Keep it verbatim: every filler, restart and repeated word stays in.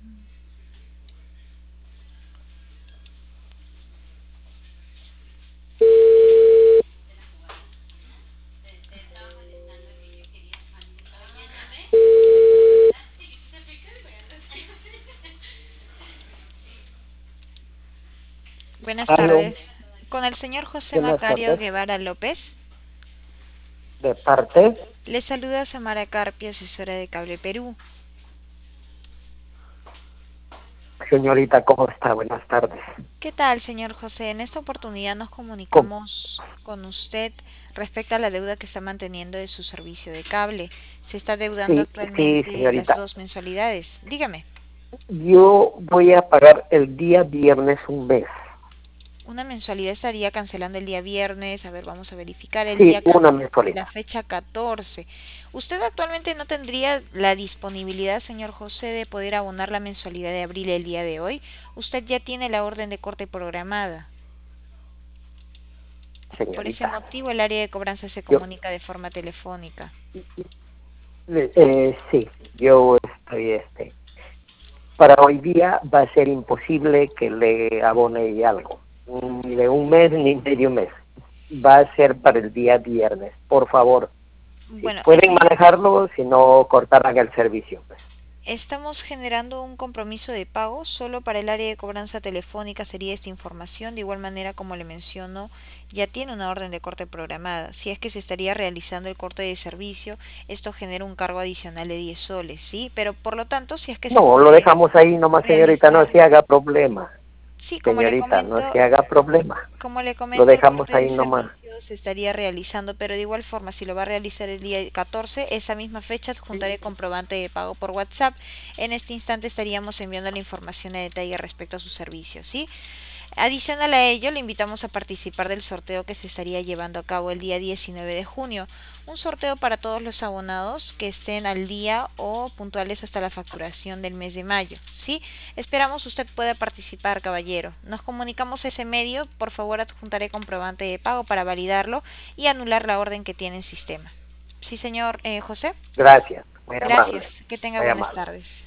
Buenas Aló, tardes. Con el señor José buenas Macario tardes. Guevara López. ¿De parte? Le saluda Samara Carpio, asesora de Cable Perú. Señorita, ¿cómo está? Buenas tardes. ¿Qué tal, señor José? En esta oportunidad nos ¿Cómo? comunicamos con usted respecto a la deuda que está manteniendo de su servicio de cable. Se está deudando Sí, sí, actualmente las señorita. dos mensualidades. Dígame, Yo voy a pagar el día viernes un mes. una mensualidad estaría cancelando el día viernes. A ver, vamos a verificar el Sí, día ca- una la mensualidad. fecha catorce. ¿Usted actualmente no tendría la disponibilidad, señor José, de poder abonar la mensualidad de abril el día de hoy? Usted ya tiene la orden de corte programada. Por ese Señorita. motivo, el área de cobranza se Yo, comunica de forma telefónica. eh, eh, sí, yo estoy, este, para hoy día va a ser imposible que le abone algo. Ni de un mes ni medio mes. Va a ser para el día viernes. Por favor, si Bueno, pueden señor, manejarlo, si no, cortarán el servicio, pues. estamos generando un compromiso de pago solo para el área de cobranza telefónica sería esta información. De igual manera, como le menciono, ya tiene una orden de corte programada. Si es que se estaría realizando el corte de servicio, esto genera un cargo adicional de diez soles, ¿sí? Pero por lo tanto, si es que se No, lo puede dejamos ahí nomás, señorita, no realizar, se haga problema. sí, como le Señorita, no comento, se haga problema. como le Lo comento, el dejamos corte de ahí nomás. servicio se estaría realizando, pero de igual forma, si lo va a realizar el día catorce, esa misma fecha adjuntaré comprobante de pago por WhatsApp. En este instante estaríamos enviando la información a detalle respecto a su servicio, ¿sí? Adicional a ello, le invitamos a participar del sorteo que se estaría llevando a cabo el día diecinueve de junio. Un sorteo para todos los abonados que estén al día o puntuales hasta la facturación del mes de mayo. ¿Sí? Esperamos usted pueda participar, caballero. Nos comunicamos a ese medio. Por favor, adjuntaré comprobante de pago para validarlo y anular la orden que tiene en sistema. Sí, señor eh, José. Gracias, muy amable, Gracias. Que tenga muy buenas amable. tardes.